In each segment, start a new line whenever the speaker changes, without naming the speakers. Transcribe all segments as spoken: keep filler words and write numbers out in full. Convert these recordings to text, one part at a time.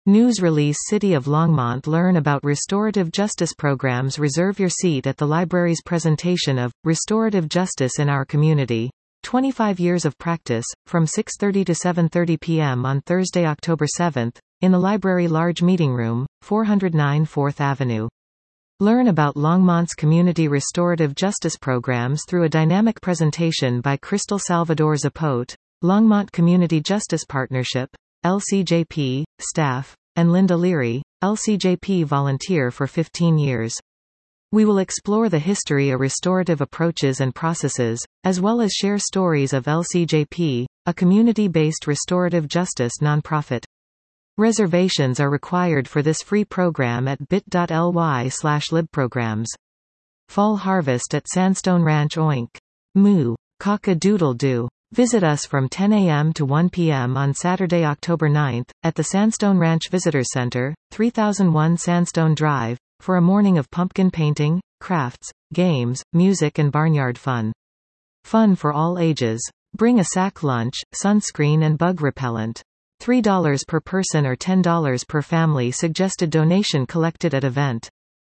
News release City of Longmont. Learn about restorative justice programs. Reserve your seat at the library's presentation of Restorative Justice in Our Community. twenty-five years of practice, from six thirty to seven thirty p m on Thursday, October seventh, in the library large meeting room, four oh nine fourth Avenue. Learn about Longmont's community restorative justice programs through a dynamic presentation by Crystal Salvador Zapote, Longmont Community Justice Partnership, L C J P, staff, and Linda Leary, L C J P volunteer for fifteen years. We will explore the history of restorative approaches and processes, as well as share stories of L C J P, a community-based restorative justice nonprofit. Reservations are required for this free program at bit.ly slash libprograms. Fall harvest at Sandstone Ranch. Oink. Moo. Cock-a-doodle-doo. Visit us from ten a m to one p m on Saturday, October ninth, at the Sandstone Ranch Visitors Center, three thousand one Sandstone Drive, for a morning of pumpkin painting, crafts, games, music and barnyard fun. Fun for all ages. Bring a sack lunch, sunscreen and bug repellent. three dollars per person or ten dollars per family. Suggested donation collected at event.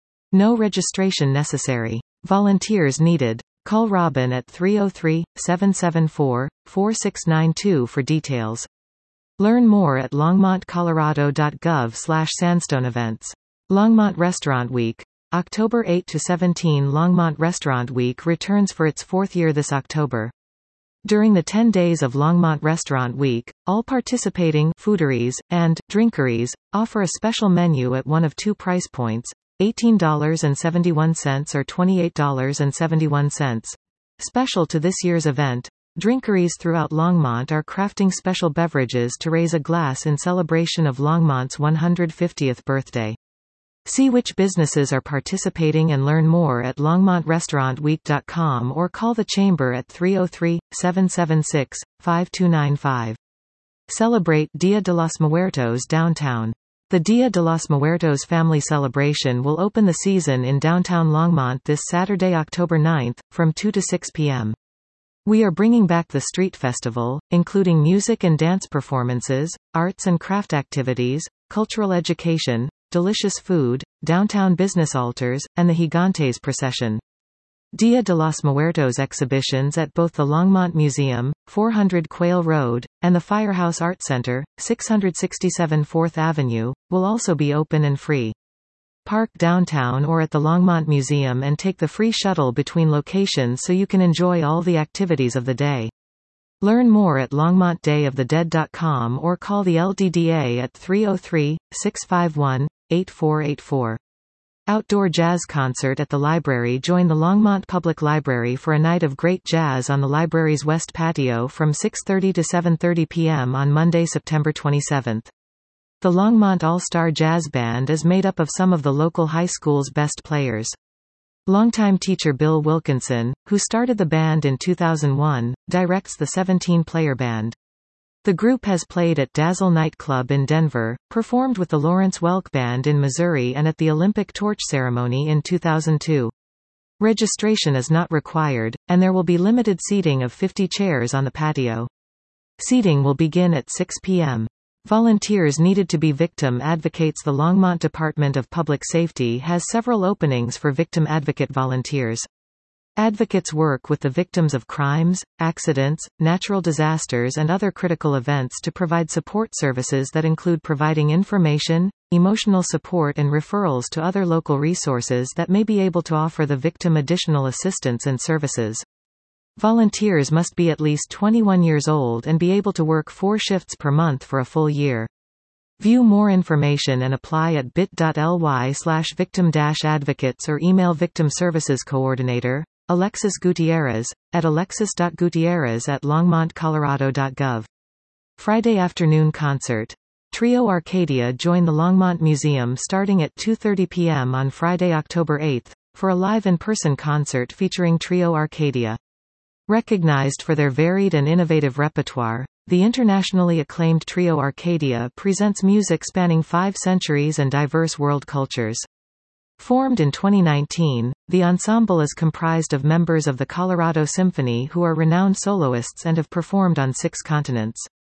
No registration necessary. Volunteers needed. Call Robin at three oh three, seven seven four, four six nine two for details. Learn more at longmont colorado dot gov slash sandstone events. Longmont Restaurant Week. October eighth to seventeenth. Longmont Restaurant Week returns for its fourth year this October. During the ten days of Longmont Restaurant Week, all participating fooderies and drinkeries offer a special menu at one of two price points, eighteen dollars and seventy-one cents or twenty-eight dollars and seventy-one cents. Special to this year's event, drinkeries throughout Longmont are crafting special beverages to raise a glass in celebration of Longmont's one hundred fiftieth birthday. See which businesses are participating and learn more at longmont restaurant week dot com or call the Chamber at three oh three, seven seven six, five two nine five. Celebrate Dia de los Muertos downtown. The Dia de los Muertos family celebration will open the season in downtown Longmont this Saturday, October ninth, from two to six p m We are bringing back the street festival, including music and dance performances, arts and craft activities, cultural education, delicious food, downtown business altars, and the Gigantes procession. Dia de los Muertos exhibitions at both the Longmont Museum, four hundred Quail Road, and the Firehouse Art Center, six sixty-seven fourth Avenue, will also be open and free. Park downtown or at the Longmont Museum and take the free shuttle between locations so you can enjoy all the activities of the day. Learn more at longmont day of the dead dot com or call the L D D A at three oh three, six five one, eight four eight four. Outdoor jazz concert at the library. Join the Longmont Public Library for a night of great jazz on the library's west patio from six thirty to seven thirty p m on Monday, September twenty-seventh. The Longmont All-Star Jazz Band is made up of some of the local high school's best players. Longtime teacher Bill Wilkinson, who started the band in two thousand one, directs the seventeen-player band. The group has played at Dazzle Nightclub in Denver, performed with the Lawrence Welk Band in Missouri and at the Olympic Torch Ceremony in two thousand two. Registration is not required, and there will be limited seating of fifty chairs on the patio. Seating will begin at six p m Volunteers needed to be victim advocates. The Longmont Department of Public Safety has several openings for victim advocate volunteers. Advocates work with the victims of crimes, accidents, natural disasters and other critical events to provide support services that include providing information, emotional support and referrals to other local resources that may be able to offer the victim additional assistance and services. Volunteers must be at least twenty-one years old and be able to work four shifts per month for a full year. View more information and apply at bit.ly slash victim-advocates or email Victim Services Coordinator, Alexis Gutierrez, at alexis dot gutierrez at longmont colorado dot gov. Friday afternoon concert. Trio Arcadia join the Longmont Museum starting at two thirty p m on Friday, October eighth, for a live in-person concert featuring Trio Arcadia. Recognized for their varied and innovative repertoire, the internationally acclaimed Trio Arcadia presents music spanning five centuries and diverse world cultures. Formed in twenty nineteen, the ensemble is comprised of members of the Colorado Symphony who are renowned soloists and have performed on six continents.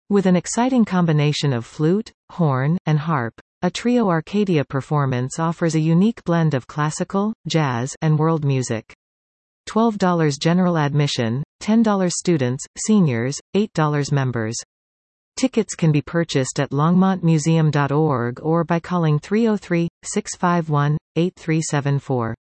With an exciting combination of flute, horn, and harp, a trio Arcadia performance offers a unique blend of classical, jazz, and world music. twelve dollars general admission, ten dollars students, seniors, eight dollars members. Tickets can be purchased at longmont museum dot org or by calling three oh three, six five one, eight three seven four.